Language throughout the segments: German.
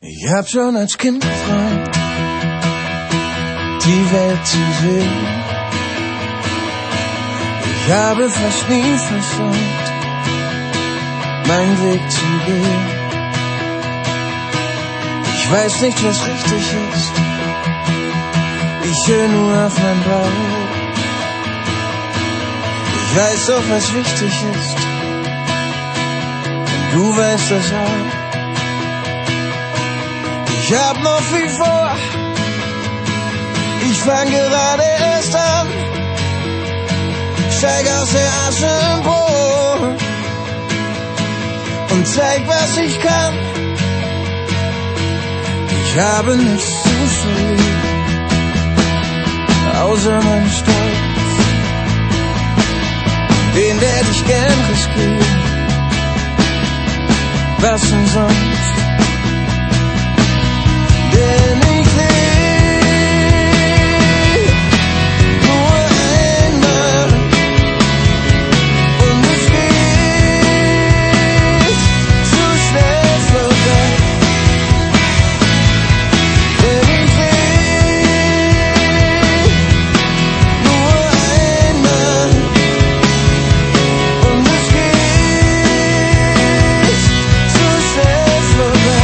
Ich hab schon als Kind geträumt, die Welt zu sehen. Ich habe fast nie versäumt, meinen Weg zu gehen. Ich weiß nicht, was richtig ist, ich höre nur auf mein Bauch. Ich weiß doch, was wichtig ist, und du weißt das auch. Ich hab noch viel vor, ich fang gerade erst an, steig aus der Asche empor und zeig, was ich kann. Ich habe nichts zu verlieren, außer meinen Stolz, den werd ich gern riskieren. Was denn sonst? Denn ich lebe nur einmal und es geht so schnell vorbei. Denn ich lebe nur einmal und es geht so schnell vorbei.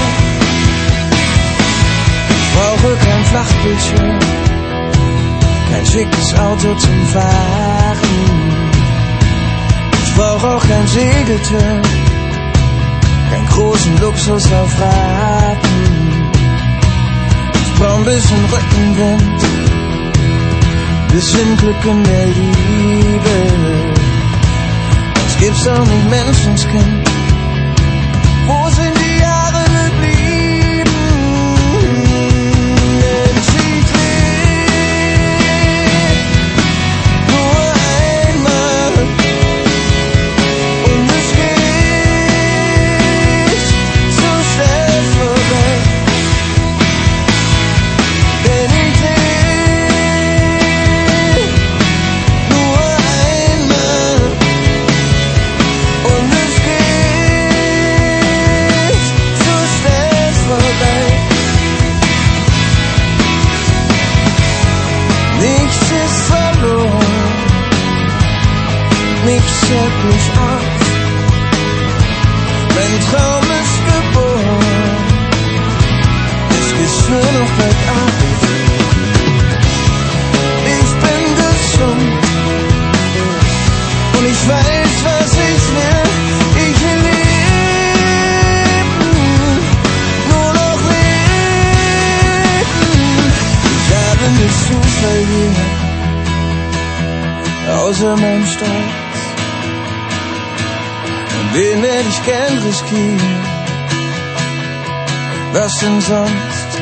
Ich brauche kein Flachbildschirm, kein schickes Auto zum Fahren. Ich brauche auch kein Segeltörn, keinen großen Luxus auf Raten. Ich brauche ein bisschen Rückenwind, bisschen Glück in der Liebe. Das gibt's auch nicht, Menschenskind. Wo sind die Jahre geblieben? Denn ich lebe nur einmal und es geht so schnell vorbei. Denn ich lebe nur einmal und es geht so schnell vorbei. Nichts ist verloren, nichts hält mich auf. Mein Traum ist geboren, es geht nur noch bergab. Ich bin gesund und ich weiß, was ich will. Ich will leben, nur noch leben. Ich habe nichts zu verlieren, außer meinen Stolz, und den werd ich gern riskieren. Was denn sonst?